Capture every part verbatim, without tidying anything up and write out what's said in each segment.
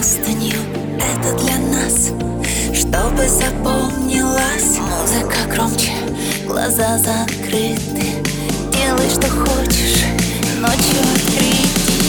простынью. Это для нас, чтобы запомнилась. Музыка громче, глаза закрыты. Делай, что хочешь, ночью открыты.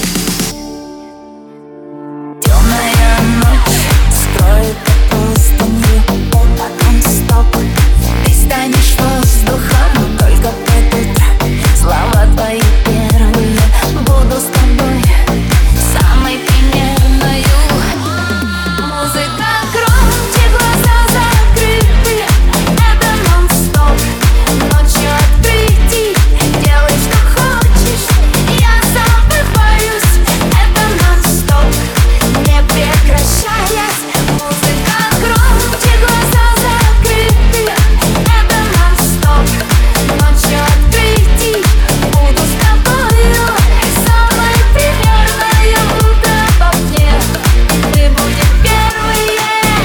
Темная ночь скроет простынью. Это нон-стоп. Ты станешь воздухом только под утро. Слова твои первые, буду с тобой самой примерною. Музыка громче, глаза закрыты. Это нон-стоп. Ночью открытий. Делай, что хочешь, я забываюсь. Это нон-стоп, не прекращаясь. Музыка громче, глаза закрыты. Это нон-стоп. Ночью открытий. Буду с тобою самой примерной. Утро во мне, мы будем первые.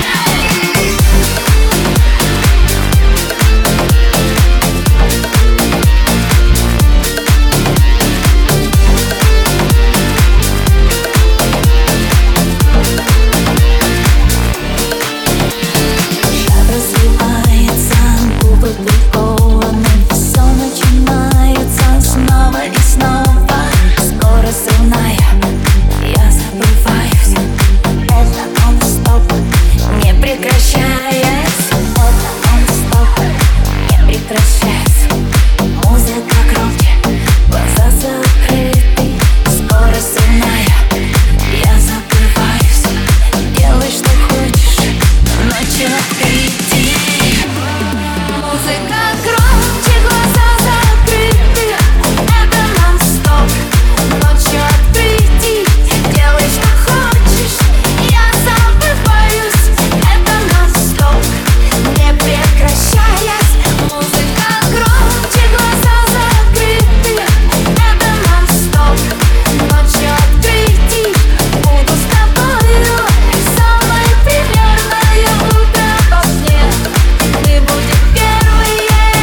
Развивается, губы прикованы. Все начинается снова и снова. Скорость равная, я забываюсь. Это нон-стоп, не прекращаясь. Это нон-стоп, не прекращаясь. Музыка громче, глаза закрыты. Скорость равная, я забываюсь. Делай, что хочешь, ночью открытий. Музыка громче, глаза закрыты. Это нон-стоп. Ночью открытий. Делай, что хочешь, я забываюсь. Это нон-стоп, не прекращаясь. Музыка громче, глаза закрыты. Это нон-стоп. Ночью открытий. Буду с тобою самой примерной. Утро во мне, мы будем первые.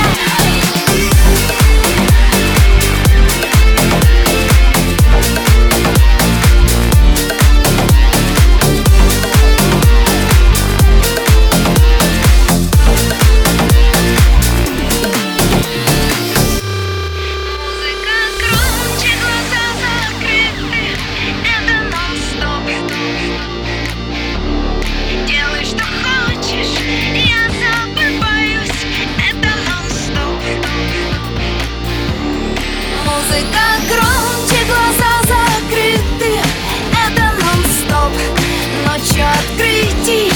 Музыка громче, глаза закрыты. Это нон-стоп. Делай, что хочешь, я забываюсь. Это нон-стоп. Музыка громче, глаза закрыты. Это нон-стоп. Ночью открытий.